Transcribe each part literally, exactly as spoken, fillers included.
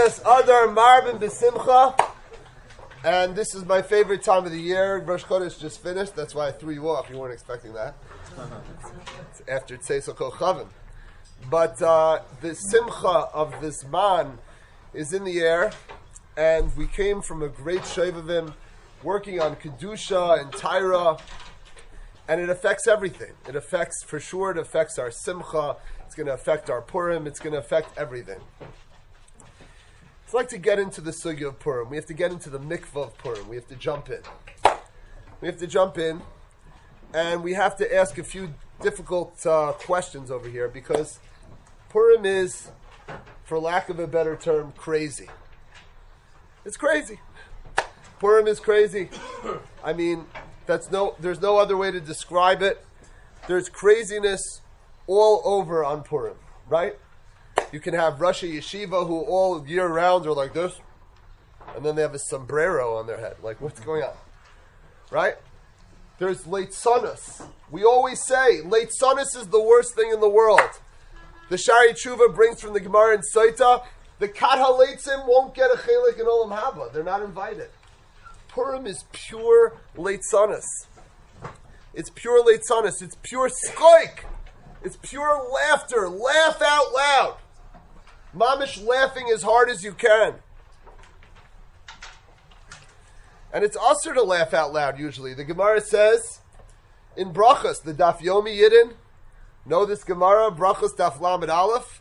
Chodesh Adar Marbin B'Simcha, and this is my favorite time of the year. Rosh Chodesh just finished, that's why I threw you off. You weren't expecting that. It's after Tzeis Kochavim. But uh, the Simcha of this man is in the air, and we came from a great Shovavim working on Kedusha and Tyra, and it affects everything. It affects, for sure, it affects our Simcha. It's going to affect our Purim. It's going to affect everything. It's like to get into the sugya of Purim. We have to get into the mikvah of Purim. We have to jump in. We have to jump in, and we have to ask a few difficult uh, questions over here, because Purim is, for lack of a better term, crazy. It's crazy. Purim is crazy. I mean, that's no. There's no other way to describe it. There's craziness all over on Purim, right? You can have Rosh Yeshiva who all year round are like this, and then they have a sombrero on their head. Like, what's going on? Right? There's Leitzanis. We always say Leitzanis is the worst thing in the world. The Shari Tshuva brings from the Gemara in Saita, the Kat HaLeitzim won't get a chelik in Olam Haba. They're not invited. Purim is pure Leitzanis. It's pure Leitzanis. It's pure skoik. It's pure laughter. Laugh out loud. Mamish laughing as hard as you can. And it's usher to laugh out loud usually. The Gemara says in Brachas, the Daf Yomi Yidden, know this Gemara, Brachas Daf Lamed Aleph.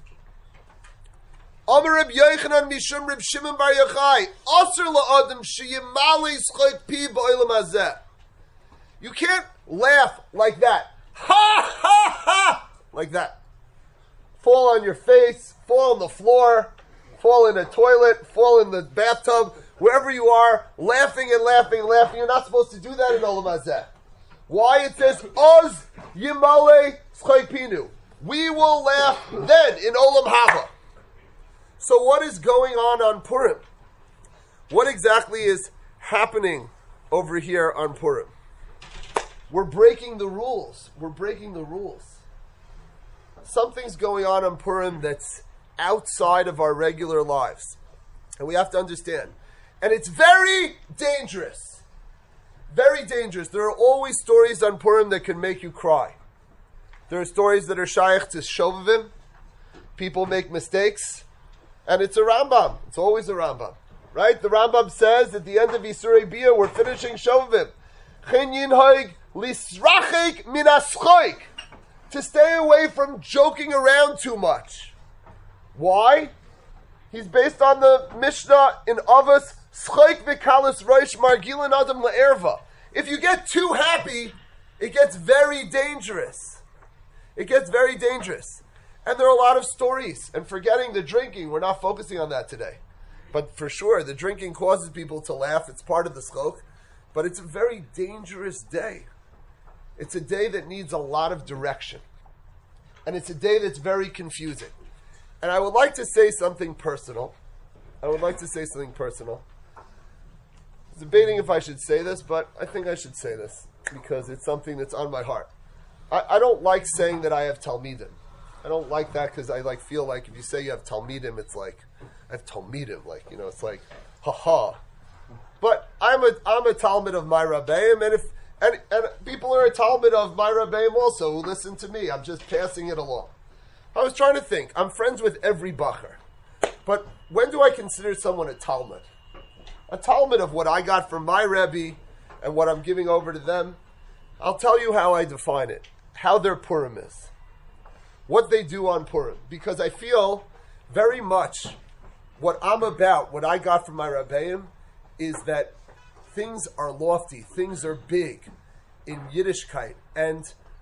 Amar Reb Yochanan Mishum Reb Shimon Bar Yochai, usher la'adam sheyimale schok pi ba'olam hazeh. You can't laugh like that. Ha ha ha! Like that. Fall on your face, fall on the floor, fall in a toilet, fall in the bathtub, wherever you are, laughing and laughing and laughing. You're not supposed to do that in Olam Hazeh. Why? It says, Oz Yimale Schok Pinu. We will laugh then in Olam Haba. So what is going on on Purim? What exactly is happening over here on Purim? We're breaking the rules. We're breaking the rules. Something's going on on Purim that's outside of our regular lives. And we have to understand. And it's very dangerous. Very dangerous. There are always stories on Purim that can make you cry. There are stories that are shaykh to Shovavim. People make mistakes. And it's a Rambam. It's always a Rambam. Right? The Rambam says at the end of Isurei Bia, we're finishing Shovavim. Chen yinhoig lisrachik min haschoik. To stay away from joking around too much. Why? He's based on the Mishnah in Avos, Schoik v'kalis roish margilin adam la'erva. If you get too happy, it gets very dangerous. It gets very dangerous. And there are a lot of stories. And forgetting the drinking, we're not focusing on that today. But for sure, the drinking causes people to laugh. It's part of the schok. But it's a very dangerous day. It's a day that needs a lot of direction. And it's a day that's very confusing. And I would like to say something personal. I would like to say something personal. I was debating if I should say this, but I think I should say this because it's something that's on my heart. I, I don't like saying that I have Talmidim. I don't like that because I like feel like if you say you have Talmidim, it's like, I have Talmidim. Like, you know, it's like, ha-ha. But I'm a, I'm a Talmid of my Rabbeim, and if And, and people are a Talmud of my Rabbeim also who listen to me. I'm just passing it along. I was trying to think. I'm friends with every Bacher. But when do I consider someone a Talmud? A Talmud of what I got from my Rebbe and what I'm giving over to them. I'll tell you how I define it. How their Purim is. What they do on Purim. Because I feel very much what I'm about, what I got from my Rabbeim, is that things are lofty, things are big in Yiddishkeit. And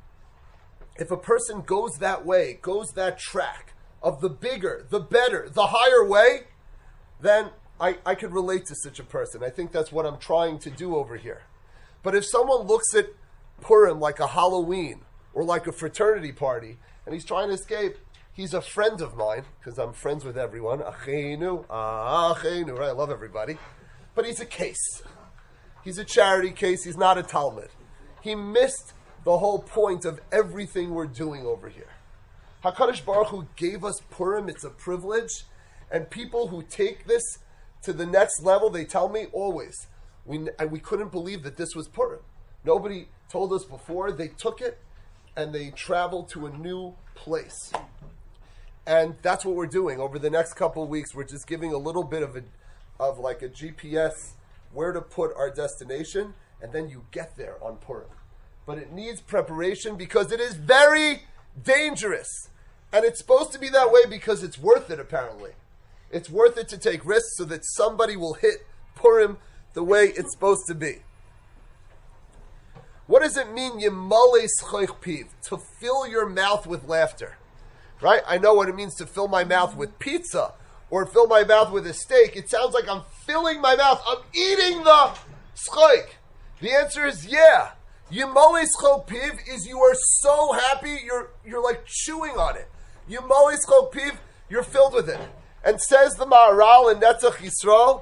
if a person goes that way, goes that track of the bigger, the better, the higher way, then I, I could relate to such a person. I think that's what I'm trying to do over here. But if someone looks at Purim like a Halloween or like a fraternity party and he's trying to escape, he's a friend of mine because I'm friends with everyone. Achenu, achenu, right? I love everybody. But he's a case. He's a charity case. He's not a Talmud. He missed the whole point of everything we're doing over here. HaKadosh Baruch Hu gave us Purim. It's a privilege. And people who take this to the next level, they tell me always, we, we couldn't believe that this was Purim. Nobody told us before. They took it and they traveled to a new place. And that's what we're doing. Over the next couple of weeks, we're just giving a little bit of a, of like a G P S, where to put our destination, and then you get there on Purim. But it needs preparation because it is very dangerous. And it's supposed to be that way because it's worth it, apparently. It's worth it to take risks so that somebody will hit Purim the way it's supposed to be. What does it mean, yimale schoich piv? To fill your mouth with laughter. Right? I know what it means to fill my mouth with pizza or fill my mouth with a steak. It sounds like I'm filling my mouth. I'm eating the schoich. The answer is yeah. Yimale schoich piv is you are so happy, you're you're like chewing on it. Yimale schoich piv, you're filled with it. And says the Maharal in Netzach Yisrael,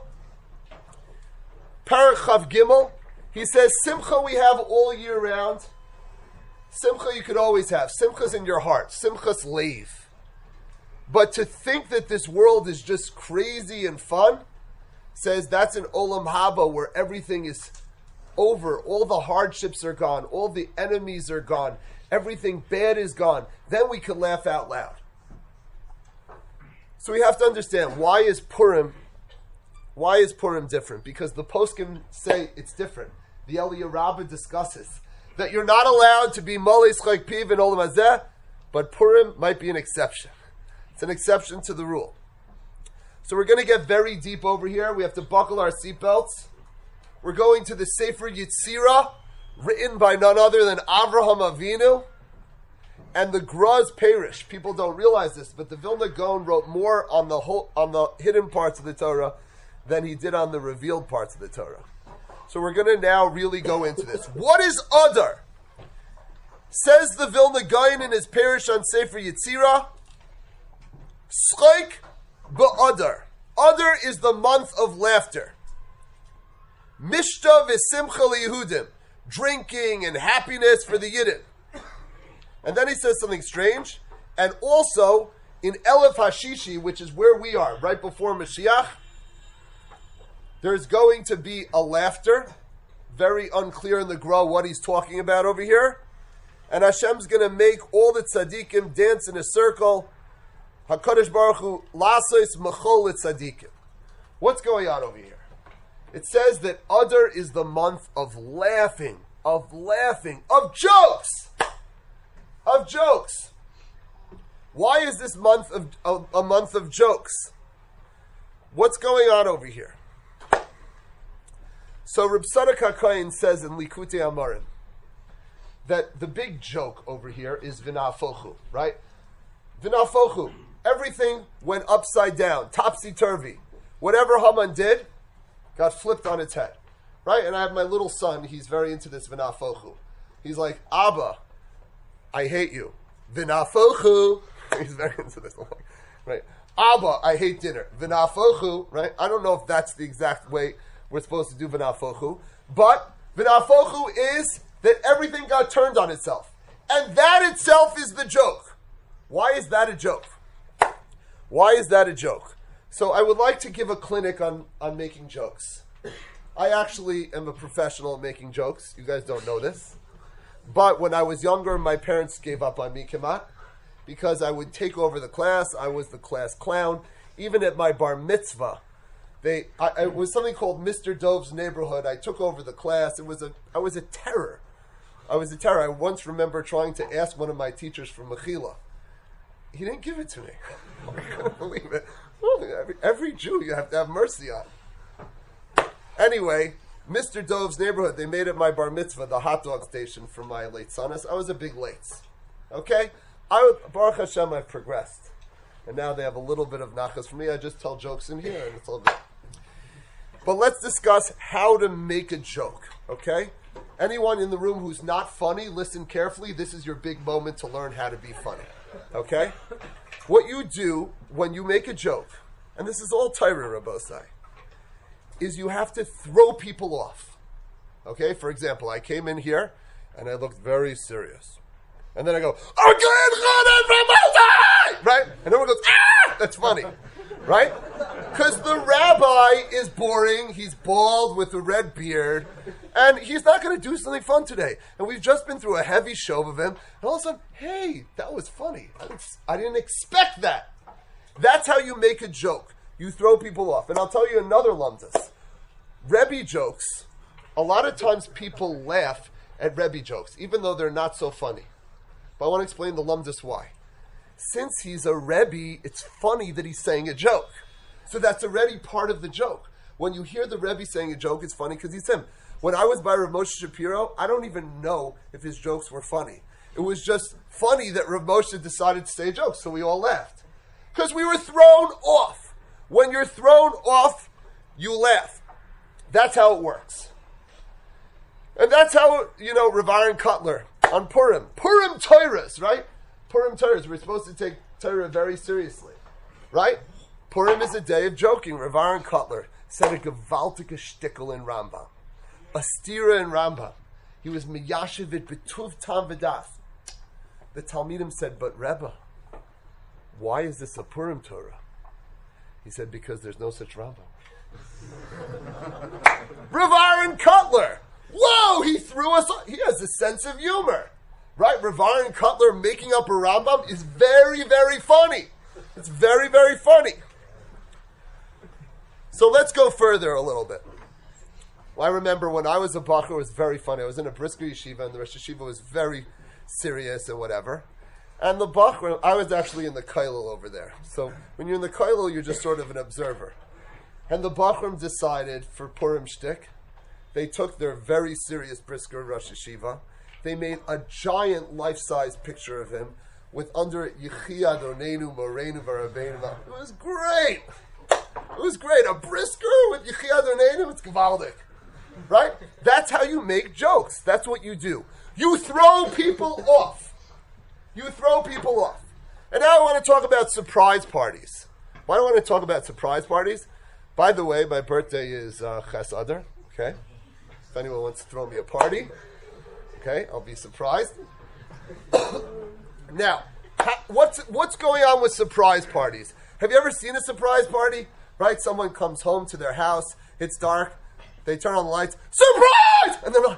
Perek Chav Gimel, he says, Simcha we have all year round. Simcha you could always have. Simcha's in your heart. Simcha's leiv. But to think that this world is just crazy and fun, says that's an Olam Haba where everything is over. All the hardships are gone. All the enemies are gone. Everything bad is gone. Then we can laugh out loud. So we have to understand, why is Purim, why is Purim different? Because the poskim say it's different. The Eliyah Rabbah discusses that you're not allowed to be Malei Schoich Piv in Olam Hazeh, but Purim might be an exception. It's an exception to the rule. So we're going to get very deep over here. We have to buckle our seatbelts. We're going to the Sefer Yetzirah, written by none other than Avraham Avinu, and the Graz Perish. People don't realize this, but the Vilna Gaon wrote more on the whole, on the hidden parts of the Torah than he did on the revealed parts of the Torah. So we're going to now really go into this. What is Adar? Says the Vilna Gaon in his Perish on Sefer Yetzirah, Schoich ba'Adar. Adar is the month of laughter. Mishta v'simcha liYehudim. Drinking and happiness for the Yidden. And then he says something strange. And also, in Elef Hashishi, which is where we are, right before Mashiach, there's going to be a laughter. Very unclear in the Gra what he's talking about over here. And Hashem's going to make all the tzaddikim dance in a circle. HaKadosh Baruch Hu, Lasos Mechol Tzaddikim. What's going on over here? It says that Adar is the month of laughing, of laughing, of jokes. Of jokes. Why is this month of, of a month of jokes? What's going on over here? So Reb Tzadok HaKohen says in Likutei Amarim that the big joke over here is V'nafochu, right? V'nafochu. Everything went upside down, topsy-turvy. Whatever Haman did got flipped on its head, right? And I have my little son, he's very into this V'nafochu. He's like, Abba, I hate you. V'nafochu. He's very into this one, right? Abba, I hate dinner. V'nafochu, right? I don't know if that's the exact way we're supposed to do V'nafochu, but V'nafochu is that everything got turned on itself. And that itself is the joke. Why is that a joke? Why is that a joke? So I would like to give a clinic on, on making jokes. I actually am a professional at making jokes. You guys don't know this. But when I was younger, my parents gave up on me, Kemat, because I would take over the class. I was the class clown. Even at my bar mitzvah, they I, it was something called Mister Dove's Neighborhood. I took over the class. It was a I was a terror. I was a terror. I once remember trying to ask one of my teachers for Mechila. He didn't give it to me. I couldn't believe it. Every, every Jew you have to have mercy on. Anyway, Mister Dove's Neighborhood, they made it my bar mitzvah, the hot dog station for my late son. I was a big late. Okay? I, Baruch Hashem, I've progressed. And now they have a little bit of nachas for me. I just tell jokes in here and it's all good. But let's discuss how to make a joke. Okay? Anyone in the room who's not funny, listen carefully. This is your big moment to learn how to be funny. Okay? What you do when you make a joke, and this is all Torah, Rabbosai, is you have to throw people off. Okay? For example, I came in here and I looked very serious. And then I go, right? And everyone goes, ah! That's funny. Right? Because the rabbi is boring, he's bald with a red beard, and he's not going to do something fun today. And we've just been through a heavy show of him, and all of a sudden, hey, that was funny. I didn't, I didn't expect that. That's how you make a joke. You throw people off. And I'll tell you another lumdus. Rebbe jokes, a lot of times people laugh at Rebbe jokes, even though they're not so funny. But I want to explain the lumdus why. Since he's a Rebbe, it's funny that he's saying a joke. So that's already part of the joke. When you hear the Rebbe saying a joke, it's funny because he's him. When I was by Rav Moshe Shapiro, I don't even know if his jokes were funny. It was just funny that Rav Moshe decided to say a joke, so we all laughed. Because we were thrown off. When you're thrown off, you laugh. That's how it works. And that's how, you know, Rav Aaron Kotler on Purim. Purim Torahs, right? Purim Torahs. We're supposed to take Torah very seriously, right? Purim is a day of joking. Rav Aaron Kotler said a gewaltige shtickle in Rambam. A stira in Rambam. He was miyashevit betuv tam v'das. The Talmidim said, but Rebbe, why is this a Purim Torah? He said, because there's no such Rambam. Rav Aaron Kotler. Whoa, he threw us off. He has a sense of humor. Right? Rav Aaron Kotler making up a Rambam is very, very funny. It's very, very funny. So let's go further a little bit. Well, I remember when I was a bacher, it was very funny. I was in a Brisker yeshiva, and the Rosh Yeshiva was very serious and whatever. And the bacher, I was actually in the kollel over there. So when you're in the kollel, you're just sort of an observer. And the Bachram decided for Purim shtick, they took their very serious Brisker Rosh Yeshiva. They made a giant life-size picture of him with under it Yechi Adonenu Moreinu V'Rabbeinu. It was great. It was great. A Brisker with Yechi Adonenu, it's gewaldic. Right? That's how you make jokes. That's what you do. You throw people off. You throw people off. And now I want to talk about surprise parties. Why do I want to talk about surprise parties? By the way, my birthday is uh, Ches Adar. Okay? If anyone wants to throw me a party, okay, I'll be surprised. Now, ha- what's what's going on with surprise parties? Have you ever seen a surprise party? Right? Someone comes home to their house, it's dark, they turn on the lights, surprise! And they're like,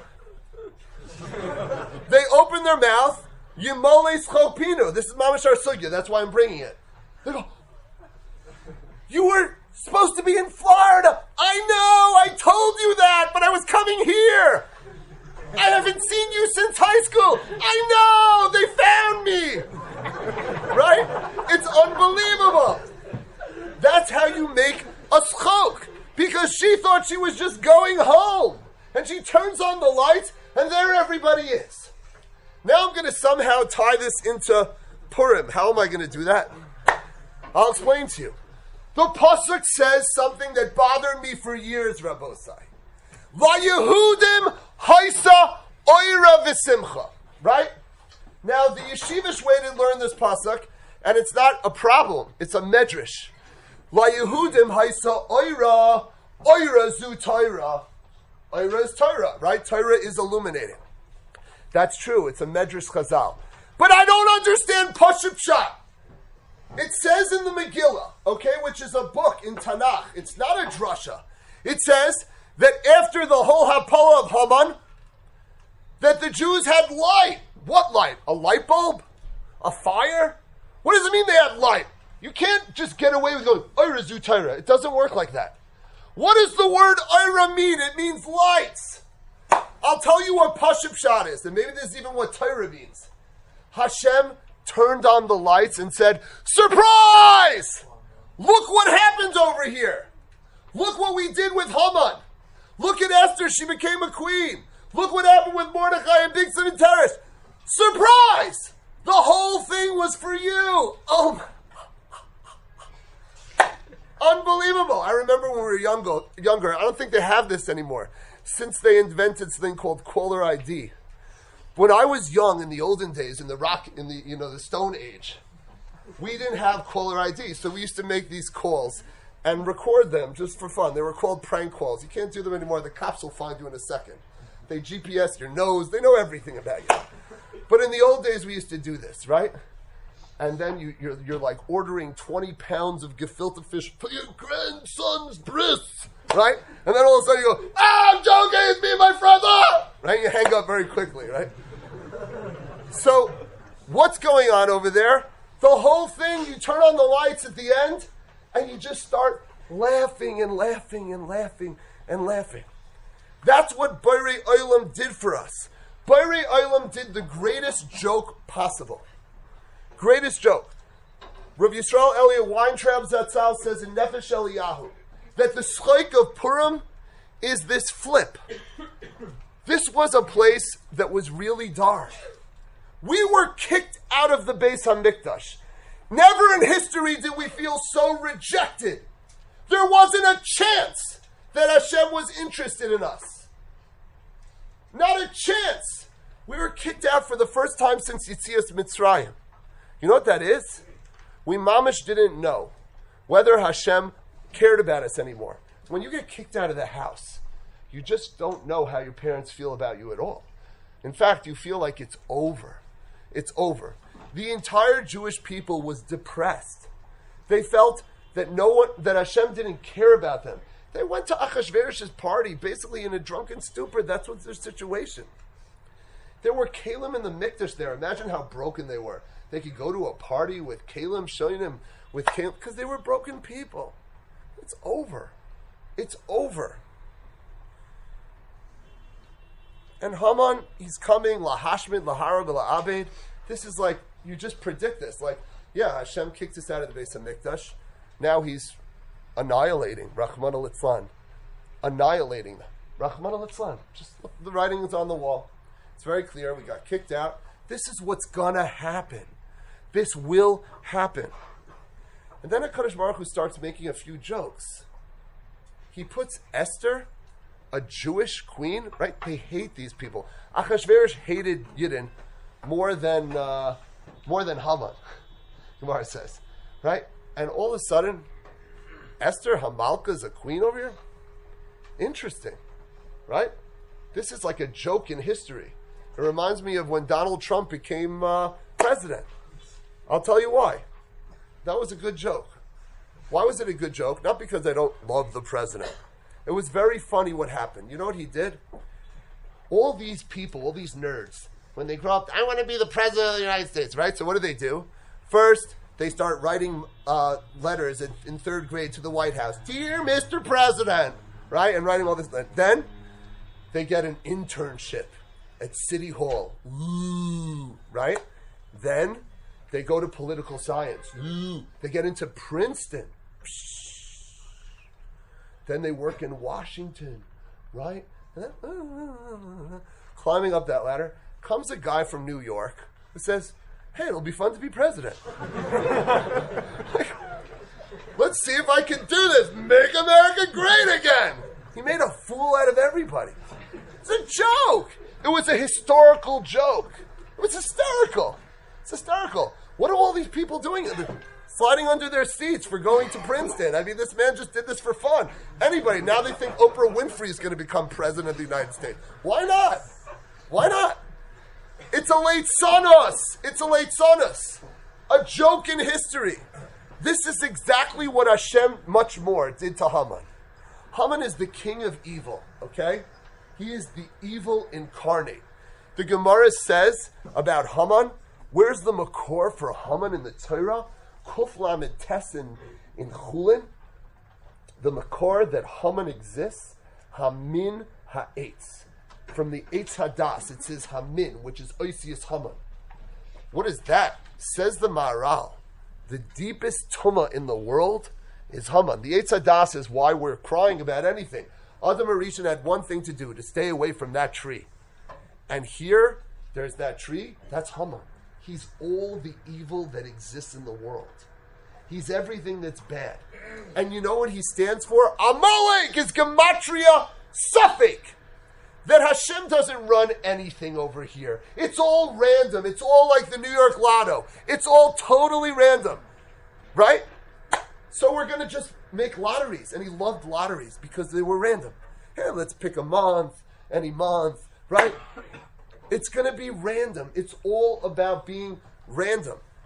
they open their mouth, Yimole Schopino. This is Mamashar Sugya, that's why I'm bringing it. They go, you were supposed to be in Florida. I know, I told you that, but I was coming here. I haven't seen you since high school. I know, they found me. Right? It's unbelievable. That's how you make a schok. Because she thought she was just going home. And she turns on the lights, and there everybody is. Now I'm going to somehow tie this into Purim. How am I going to do that? I'll explain to you. The Pasuk says something that bothered me for years, Rabbosai. Vayehudim haisa oira v'simcha. Right? Now, the yeshivish way to learn this Pasuk, and it's not a problem, it's a medrash. Vayehudim haisa oira, oira zu Torah. Oira is Torah, right? Torah is illuminating. That's true, it's a medrash chazal. But I don't understand Pashup Pshat. It says in the Megillah, okay, which is a book in Tanakh. It's not a drasha. It says that after the whole Hapala of Haman, that the Jews had light. What light? A light bulb? A fire? What does it mean they had light? You can't just get away with going, Oira zu Torah. It doesn't work like that. What does the word Oira mean? It means lights. I'll tell you what Pashup Pshat is, and maybe this is even what Torah means. Hashem turned on the lights and said, surprise! Look what happened over here. Look what we did with Haman. Look at Esther, she became a queen. Look what happened with Mordechai and Bigsim and Teresh. Surprise! The whole thing was for you. Oh my. Unbelievable. I remember when we were younger, younger, I don't think they have this anymore, since they invented something called caller I D. When I was young in the olden days, in the rock, in the, you know, the Stone Age, we didn't have caller I D, so we used to make these calls and record them just for fun. They were called prank calls. You can't do them anymore. The cops will find you in a second. They G P S your nose. They know everything about you. But in the old days, we used to do this, right? and then you, you're, you're like ordering twenty pounds of gefilte fish for your grandson's bris, right? And then all of a sudden you go, ah, I'm joking, it's me and my friends, ah! Right? You hang up very quickly, right? So, what's going on over there? The whole thing, you turn on the lights at the end, and you just start laughing and laughing and laughing and laughing. That's what Borei Olam did for us. Borei Olam did the greatest joke possible. Greatest joke. Rav Yisrael Elia Weintraub Zatzal says in Nefesh Eliyahu that the schleik of Purim is this flip. This was a place that was really dark. We were kicked out of the Beis HaMikdash. Never in history did we feel so rejected. There wasn't a chance that Hashem was interested in us. Not a chance. We were kicked out for the first time since Yetzias Mitzrayim. You know what that is? We mamish didn't know whether Hashem cared about us anymore. When you get kicked out of the house, you just don't know how your parents feel about you at all. In fact, you feel like it's over. It's over. The entire Jewish people was depressed. They felt that no one, that Hashem didn't care about them. They went to Achashverosh's party, basically in a drunken stupor. That's what's their situation. There were Kalim in the Mikdash there. Imagine how broken they were. They could go to a party with Kalim, showing them with Kalim, because they were broken people. It's over. It's over. And Haman, he's coming, lahashmid, laharag, la'abed. This is like, you just predict this. Like, yeah, Hashem kicked us out of the Beis HaMikdash. Now he's annihilating, Rachmana litzlan. Annihilating them. Rachmana litzlan. Just look, the writing is on the wall. It's very clear. We got kicked out. This is what's gonna happen. This will happen. And then HaKadosh Baruch Hu starts making a few jokes. He puts Esther, a Jewish queen, right? They hate these people. Achashverosh hated Yidden more than uh, more than Haman, Gemara says, right? And all of a sudden, Esther Hamalka is a queen over here? Interesting, right? This is like a joke in history. It reminds me of when Donald Trump became uh, president. I'll tell you why. That was a good joke. Why was it a good joke? Not because I don't love the president. It was very funny what happened. You know what he did? All these people, all these nerds, when they grow up, I want to be the president of the United States, right? So what do they do? First, they start writing uh, letters in, in third grade to the White House. Dear Mister President, right? And writing all this. Then they get an internship at City Hall. Ooh, right? Then they go to political science. Ooh, they get into Princeton. Then they work in Washington, right? And then, uh, climbing up that ladder, comes a guy from New York who says, hey, it'll be fun to be president. Let's see if I can do this. Make America great again. He made a fool out of everybody. It's a joke. It was a historical joke. It was hysterical. It's hysterical. What are all these people doing? Sliding under their seats for going to Princeton. I mean, this man just did this for fun. Anybody, now they think Oprah Winfrey is going to become president of the United States. Why not? Why not? It's a late sonos. It's a late sonos. A joke in history. This is exactly what Hashem, much more, did to Haman. Haman is the king of evil, okay? He is the evil incarnate. The Gemara says about Haman, where's the makor for Haman in the Torah? Kuf Lamed Tes in, in Chulin, the makor that Haman exists, Hamin Ha'etz. From the Eitz Hadas, it says Hamin, which is Oisius Haman. What is that? Says the Maharal. The deepest tumah in the world is Haman. The Eitz Hadas is why we're crying about anything. Adam Arishan had one thing to do, to stay away from that tree. And here, there's that tree, that's Haman. He's all the evil that exists in the world. He's everything that's bad. And you know what he stands for? Amalek is Gematria Suffolk. That Hashem doesn't run anything over here. It's all random. It's all like the New York Lotto. It's all totally random. Right? So we're going to just make lotteries. And he loved lotteries because they were random. Here, let's pick a month, any month, right? It's going to be random. It's all about being random.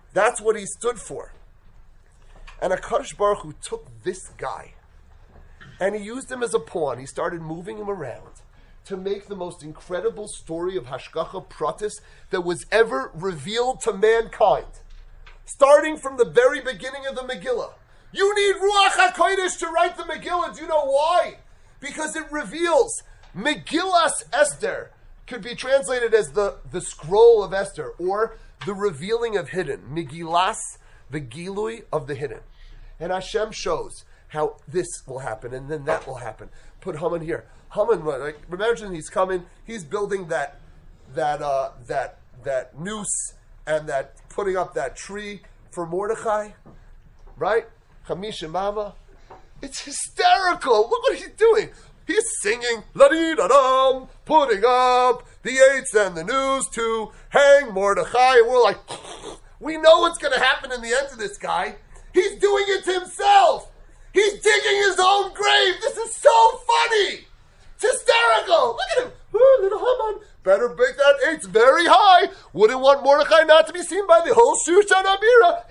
That's what he stood for. And HaKadosh Baruch Hu took this guy and he used him as a pawn. He started moving him around to make the most incredible story of Hashgacha Pratis that was ever revealed to mankind. Starting from the very beginning of the Megillah. You need Ruach HaKodesh to write the Megillah. Do you know why? Because it reveals. Megillas Esther could be translated as the, the scroll of Esther, or the revealing of hidden. Megillas, the Gilui of the hidden. And Hashem shows how this will happen, and then that will happen. Put Haman here. Haman, like, imagine he's coming, he's building that that uh, that that noose and that putting up that tree for Mordechai, right? Chamisha Mama. It's hysterical. Look what he's doing. He's singing, la-dee-da-dum, putting up the eights and the news to hang Mordechai. And we're like, we know what's going to happen in the end to this guy. He's doing it to himself. He's digging his own grave. This is so funny. It's hysterical. Look at him. Oh, little Haman. Better make that eights very high. Wouldn't want Mordechai not to be seen by the whole Shushan Abira.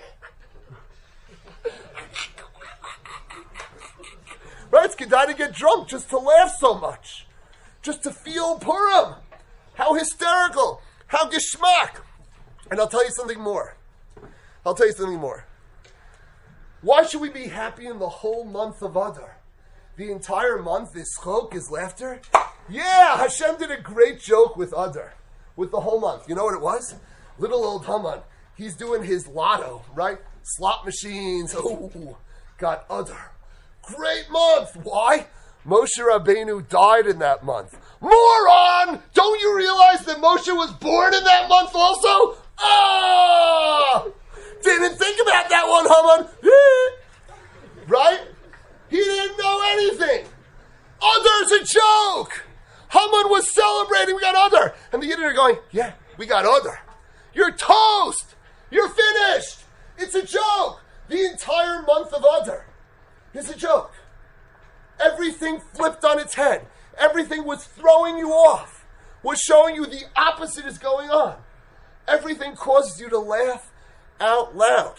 Right? It's Kedai to get drunk just to laugh so much. Just to feel Purim. How hysterical. How geschmack. And I'll tell you something more. I'll tell you something more. Why should we be happy in the whole month of Adar? The entire month is chok, is laughter? Yeah, Hashem did a great joke with Adar. With the whole month. You know what it was? Little old Haman. He's doing his lotto, right? Slot machines. Oh, got Adar. Great month. Why? Moshe Rabbeinu died in that month. Moron! Don't you realize that Moshe was born in that month also? Ah! Didn't think about that one, Haman. Right? He didn't know anything. Adar's a joke. Haman was celebrating. We got Adar. And the Yidden are going, yeah, we got Adar. You're toast. You're finished. It's a joke. The entire month of Adar is a joke. Everything flipped on its head. Everything was throwing you off. Was showing you the opposite is going on. Everything causes you to laugh out loud.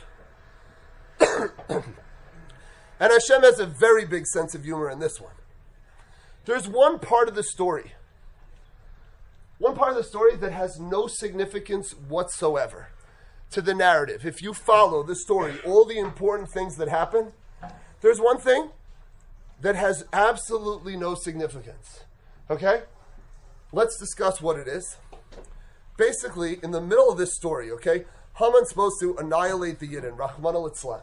And Hashem has a very big sense of humor in this one. There's one part of the story, one part of the story that has no significance whatsoever to the narrative. If you follow the story, all the important things that happen, there's one thing that has absolutely no significance. Okay? Let's discuss what it is. Basically, in the middle of this story, okay, Haman's supposed to annihilate the Yidden, Rahman al-Islam.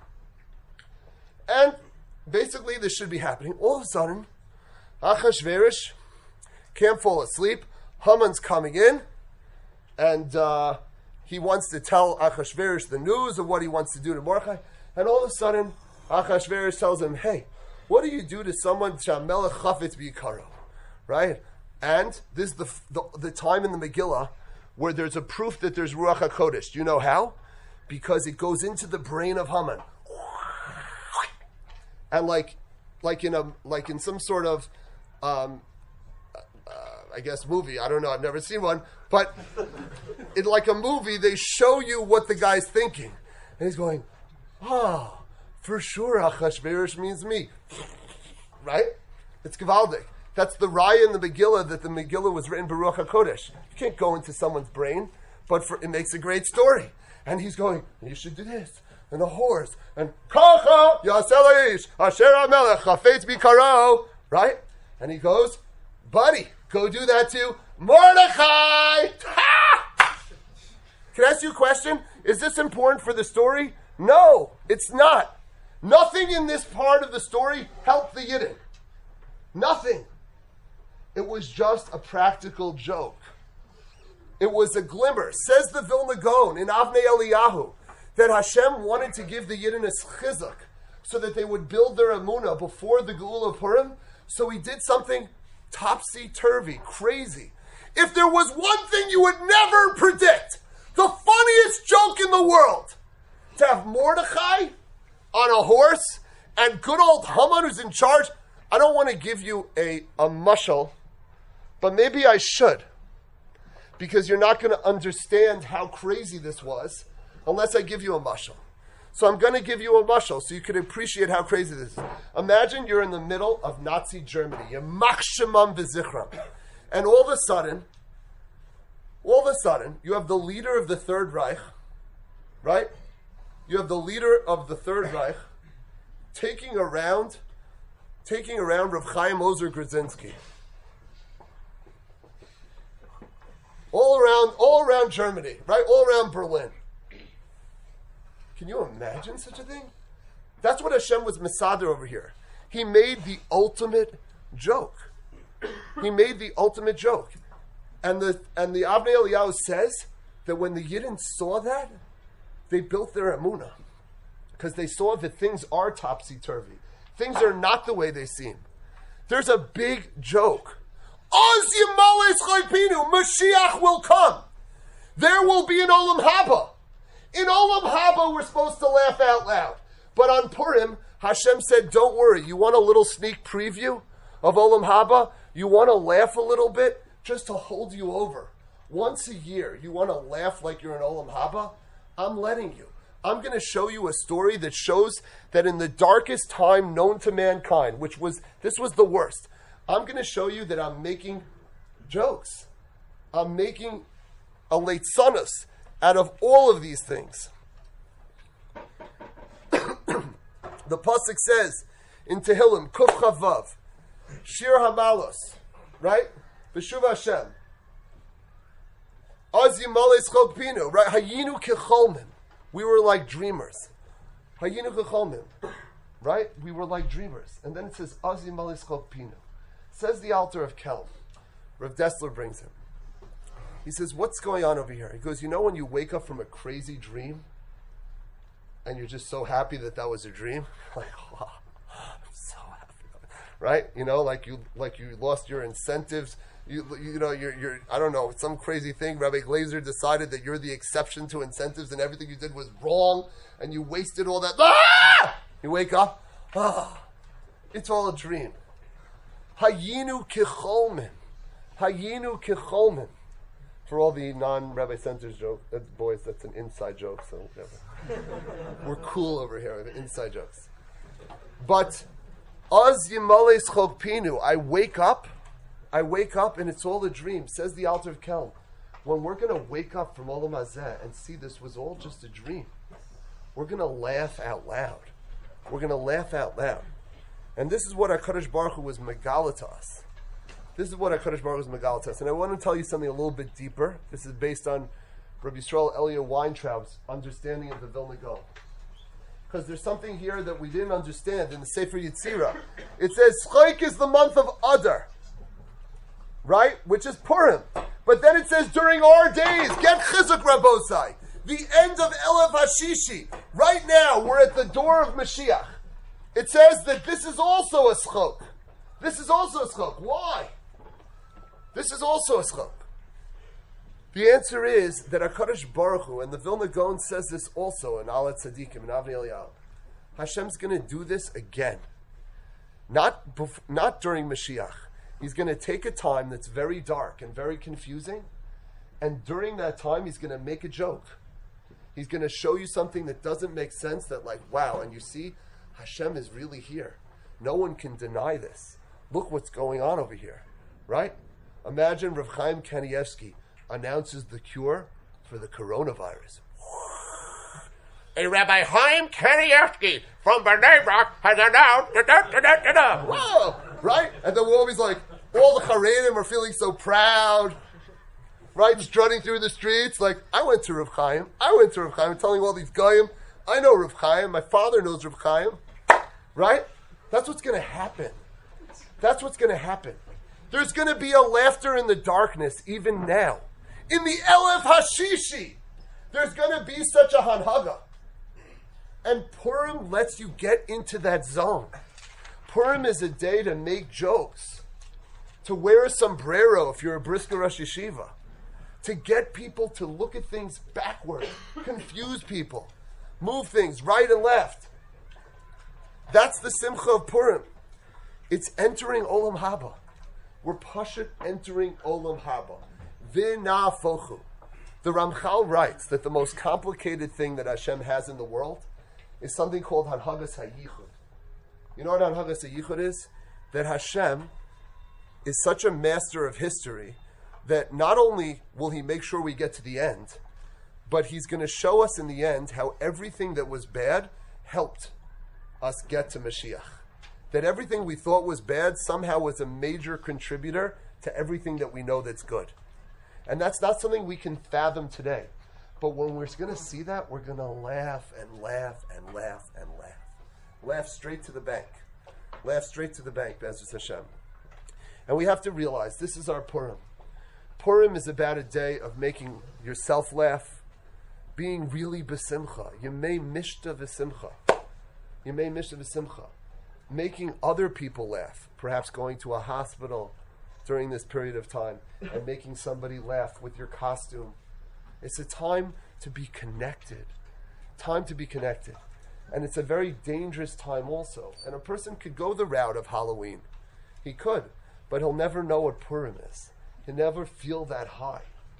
And basically, this should be happening. All of a sudden, Achashverosh can't fall asleep. Haman's coming in, and uh, he wants to tell Achashverosh the news of what he wants to do to Mordechai. And all of a sudden, Achashverosh tells him, hey, what do you do to someone, Shamelech Chafetz B'Yikaro? Right? And this is the, the, the time in the Megillah where there's a proof that there's Ruach HaKodesh. Do you know how? Because it goes into the brain of Haman. And like, like in a, like in some sort of, um, uh, I guess movie. I don't know. I've never seen one. But in like a movie, they show you what the guy's thinking, and he's going, "Oh, for sure, Achashverosh means me." Right? It's Gavaldik. That's the raya in the Megillah that the Megillah was written Baruch HaKodesh. You can't go into someone's brain, but for, it makes a great story. And he's going, you should do this. And the horse. And Kacha Yaselish Asher HaMelech Chafetz B'Yikaro. Right? And he goes, buddy, go do that to Mordechai. Ha! Can I ask you a question? Is this important for the story? No, it's not. Nothing in this part of the story helped the Yidden. Nothing. It was just a practical joke. It was a glimmer. Says the Vilna Gaon in Avnei Eliyahu that Hashem wanted to give the Yidden a chizuk so that they would build their emunah before the Geula of Purim. So he did something topsy-turvy, crazy. If there was one thing you would never predict, the funniest joke in the world, to have Mordechai on a horse and good old Haman who's in charge. I don't want to give you a, a mushal, but maybe I should, because you're not going to understand how crazy this was unless I give you a mashal. So I'm going to give you a mashal so you can appreciate how crazy this is. Imagine you're in the middle of Nazi Germany. You're machshemam v'zichram. And all of a sudden, all of a sudden, you have the leader of the Third Reich, right? You have the leader of the Third Reich taking around, taking around Rav Chaim Ozer Grudzinski. All around, all around Germany, right? All around Berlin. Can you imagine such a thing? That's what Hashem was Mesader over here. He made the ultimate joke. He made the ultimate joke. And the and the Avnei Eliyahu says that when the Yidden saw that, they built their emunah. Because they saw that things are topsy-turvy. Things are not the way they seem. There's a big joke. Oz Yimales Chaypinu, Mashiach will come. There will be an Olam Haba. In Olam Haba, we're supposed to laugh out loud. But on Purim, Hashem said, don't worry. You want a little sneak preview of Olam Haba? You want to laugh a little bit? Just to hold you over. Once a year, you want to laugh like you're in Olam Haba? I'm letting you. I'm going to show you a story that shows that in the darkest time known to mankind, which was, this was the worst, I'm going to show you that I'm making jokes. I'm making a leitzanos out of all of these things. The pasuk says in Tehillim, Kuf Chavav, Shir Hamalos, right? B'shuv Hashem. Az Yimales Chokpinu, right? Hayinu Kecholmin. We were like dreamers. Hayinu Kecholmin, right? We were like dreamers. And then it says, Az Yimales Chokpinu. Says the Alter of Kelm. Rav Dessler brings him. He says, what's going on over here? He goes, you know when you wake up from a crazy dream and you're just so happy that that was a dream? Like, oh, I'm so happy. Right? You know, like you like you lost your incentives. You you know, you're, you're I don't know, some crazy thing. Rabbi Glazer decided that you're the exception to incentives and everything you did was wrong and you wasted all that. Ah! You wake up, ah, it's all a dream. Hayinu kecholmin. Hayinu kecholmin. For all the non-Rabbi Centers joke, uh, boys, that's an inside joke, so whatever. We're cool over here with inside jokes. But, Az Yimales Chokpinu, I wake up, I wake up and it's all a dream, says the Alter of Kelm. When we're going to wake up from Olam Hazeh and see this was all just a dream, we're going to laugh out loud. We're going to laugh out loud. And this is what HaKadosh Baruch Hu was megala to us. This is what HaKadosh Baruch Hu was megala to us. And I want to tell you something a little bit deeper. This is based on Rabbi Yisrael Elia Weintraub's understanding of the Vilna Gaon. Because there's something here that we didn't understand in the Sefer Yetzirah. It says, Chaik is the month of Adar. Right? Which is Purim. But then it says, during our days, get Chizuk Rabosai. The end of Elef Hashishi. Right now, we're at the door of Mashiach. It says that this is also a schok. This is also a schok. Why? This is also a schok. The answer is that HaKadosh Baruch Hu, and the Vilna Gaon says this also in Alat Tzadikim and Avnei Eliyahu, Hashem's going to do this again. Not, bef- not during Mashiach. He's going to take a time that's very dark and very confusing, and during that time, he's going to make a joke. He's going to show you something that doesn't make sense, that like, wow, and you see, Hashem is really here. No one can deny this. Look what's going on over here, right? Imagine Rav Chaim Kanievsky announces the cure for the coronavirus. A Rabbi Chaim Kanievsky from Bnei Brak has announced, da, da, da, da, da, da. Whoa, right? And then we're always like, all the Haredim are feeling so proud, right? Strutting through the streets, like, I went to Rav Chaim, I went to Rav Chaim, telling all these Goyim, I know Rav Chaim, my father knows Rav Chaim, right? That's what's going to happen. That's what's going to happen. There's going to be a laughter in the darkness even now. In the Elef Hashishi, there's going to be such a hanhaga. And Purim lets you get into that zone. Purim is a day to make jokes, to wear a sombrero if you're a Brisker Rosh Yeshiva, to get people to look at things backward, confuse people, move things right and left. That's the simcha of Purim. It's entering Olam Haba. We're Pashat entering Olam Haba. V'nafochu. The Ramchal writes that the most complicated thing that Hashem has in the world is something called Hanhagas HaYichud. You know what Hanhagas HaYichud is? That Hashem is such a master of history that not only will he make sure we get to the end, but he's going to show us in the end how everything that was bad helped us get to Mashiach. That everything we thought was bad somehow was a major contributor to everything that we know that's good. And that's not something we can fathom today. But when we're going to see that, we're going to laugh and laugh and laugh and laugh. Laugh straight to the bank. Laugh straight to the bank, Be'ezus Hashem. And we have to realize this is our Purim. Purim is about a day of making yourself laugh, being really besimcha. Yemei mishta v'simcha. Yemei mishta v'simcha. Making other people laugh, perhaps going to a hospital during this period of time and making somebody laugh with your costume. It's a time to be connected. Time to be connected. And it's a very dangerous time also. And a person could go the route of Halloween. He could, but he'll never know what Purim is. He'll never feel that high.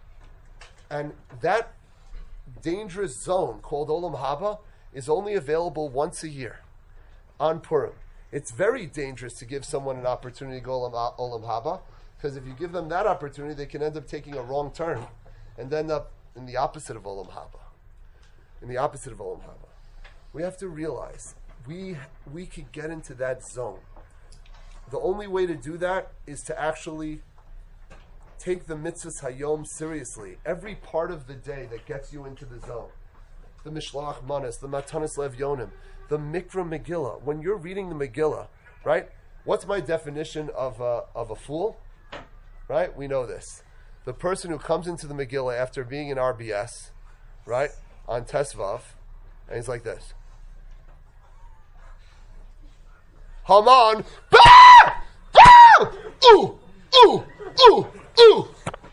And that dangerous zone called Olam Haba is only available once a year on Purim. It's very dangerous to give someone an opportunity to go Olam, Olam Haba, because if you give them that opportunity, they can end up taking a wrong turn and end up in the opposite of Olam Haba. In the opposite of Olam Haba. We have to realize we we could get into that zone. The only way to do that is to actually take the mitzvahs hayom seriously. Every part of the day that gets you into the zone. The Mishloach Manas, the Matanis Lev Yonim, the Mikra Megillah. When you're reading the Megillah, right? What's my definition of a, of a fool? Right? We know this. The person who comes into the Megillah after being in R B S, right? On Tesvav, and he's like this. Haman, bah! Ah! Ooh! Ooh! Ooh! Ooh!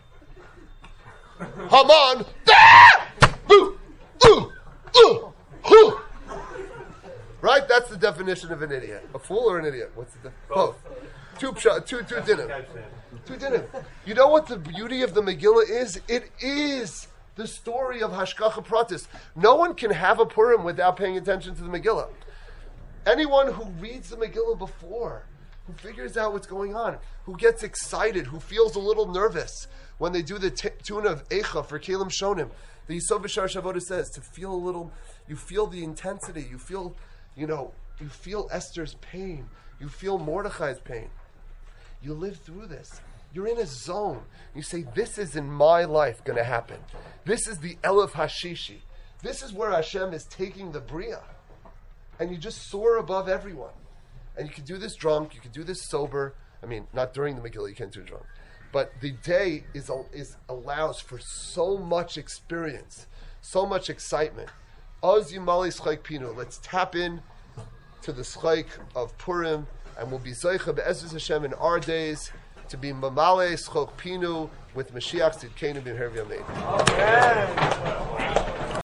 Haman, ah! Ooh! Ooh! Ooh! Ooh! Right? That's the definition of an idiot. A fool or an idiot? What's the definition? Both. Two pshat, two, two dinim. Two dinim. You know what the beauty of the Megillah is? It is the story of Hashgacha Pratis. No one can have a Purim without paying attention to the Megillah. Anyone who reads the Megillah before, who figures out what's going on, who gets excited, who feels a little nervous when they do the t- tune of Eicha for Kelim Shonim, the Yisod B'Shar Shavodah says, to feel a little, you feel the intensity, you feel, you know, you feel Esther's pain, you feel Mordechai's pain. You live through this. You're in a zone. You say, this is in my life going to happen. This is the Elef Hashishi. This is where Hashem is taking the Bria. And you just soar above everyone. And you can do this drunk, you can do this sober. I mean, not during the Megillah, you can't do it drunk. But the day is, is allows for so much experience, so much excitement. Oz Yimali Schleik Pinu. Let's tap in to the Schleik of Purim, and we'll be Zoicha Be'ezus Hashem in our days to be Mamale Schleik Pinu with Mashiach Tzidkenu B'Mher V'Yamein. Amen.